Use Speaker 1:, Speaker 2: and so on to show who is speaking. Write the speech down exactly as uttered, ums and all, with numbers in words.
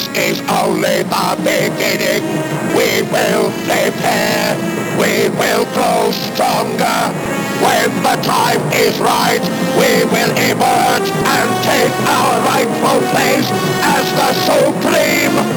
Speaker 1: This is only the beginning. We will prepare. We will grow stronger. When the time is right, we will emerge and take our rightful place as the supreme